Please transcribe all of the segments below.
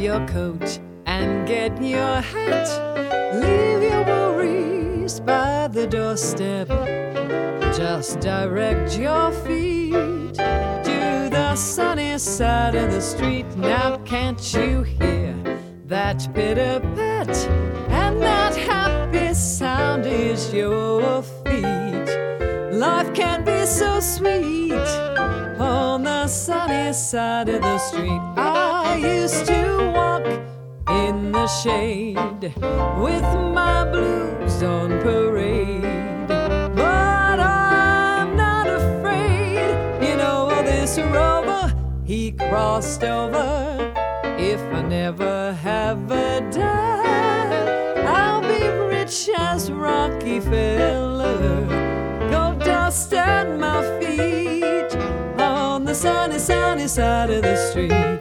your coat and get your hat. Leave your worries by the doorstep. Just direct your feet to the sunny side of the street. Now can't you hear that pitter-pat? And that happy sound is your feet. Life can be so sweet on the sunny side of the street. I used to walk in the shade with my blues on parade, but I'm not afraid. You know, this rover, he crossed over. If I never have a dime, I'll be rich as Rockefeller. Gold dust at my feet on the sunny, sunny side of the street.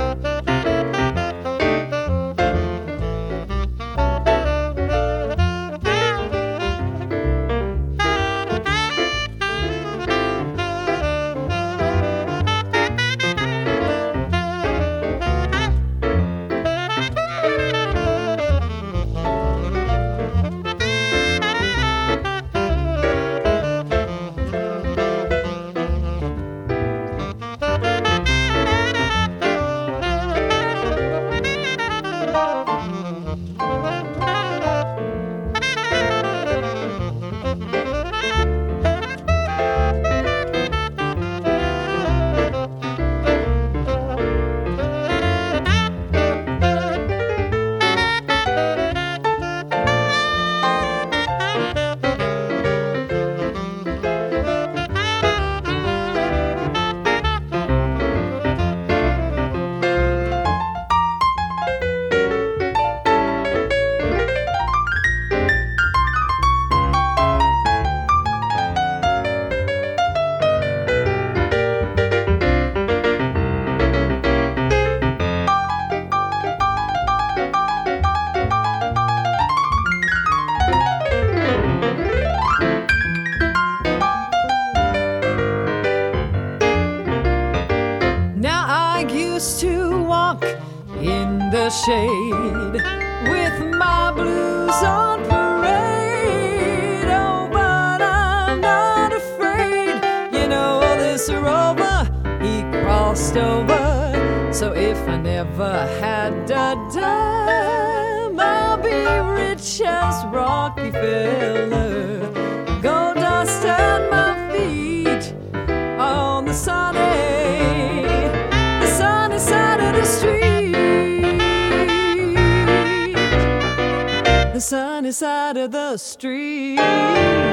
To walk in the shade with my blues on parade. Oh, but I'm not afraid. You know, this rover, he crossed over. So if I never had a dime, I'll be rich as Rockefeller. Gold dust at my feet on the sunny side of the street. The sunny side of the street.